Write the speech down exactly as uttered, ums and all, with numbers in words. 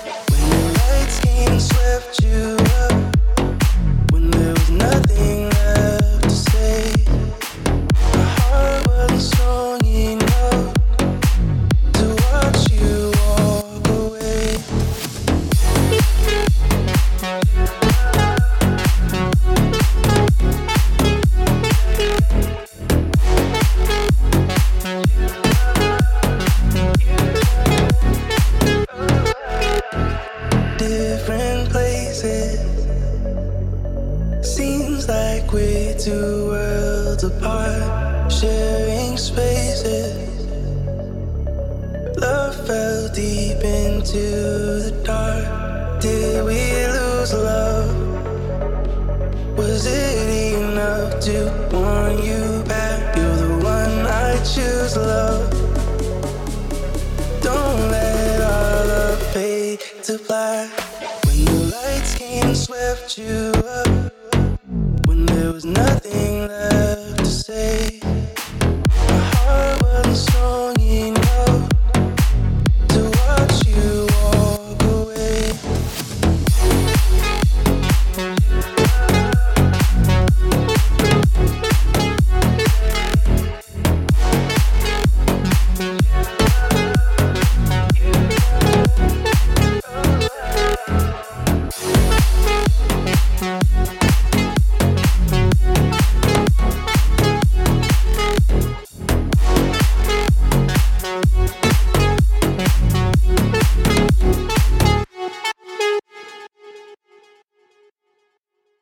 When the lights came and swept you up, when there was nothing left to say, my heart wasn't strong enough to watch you walk away. Different places, seems like we're two worlds apart, sharing spaces. Love fell deep into the dark. Did we lose love? Was it enough to warn you back? You're the one I choose, love. Don't let our love fade to black. When the lights came and swept you up, when there was nothing left to say, my heart wasn't strong